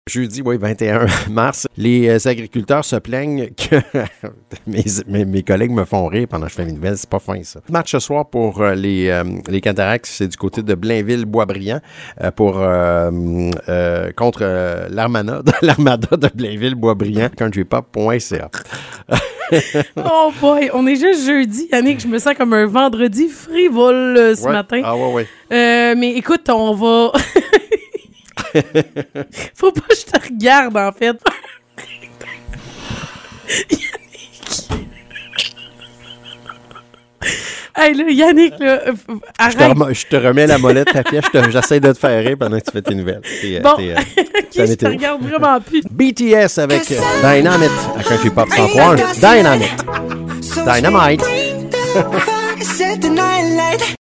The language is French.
Jeudi, oui, 21 mars, les agriculteurs se plaignent que mes collègues me font rire pendant que je fais les nouvelles. C'est pas fin, ça. Match ce soir pour les Cataractes, c'est du côté de Blainville-Boisbriand contre l'Armada de Blainville-Boisbriand, countrypop.ca. Oh boy, on est juste jeudi, Yannick. Je me sens comme un vendredi frivole ce matin. Ah ouais. Mais écoute, on va... Faut pas que je te regarde, en fait. Hey, là, Yannick, là, arrête. Je te remets la molette à pied. J'essaie de te faire rire pendant que tu fais tes nouvelles. Bon, je te regarde vraiment plus. BTS avec Dynamite à Country Pop 103. Dynamite.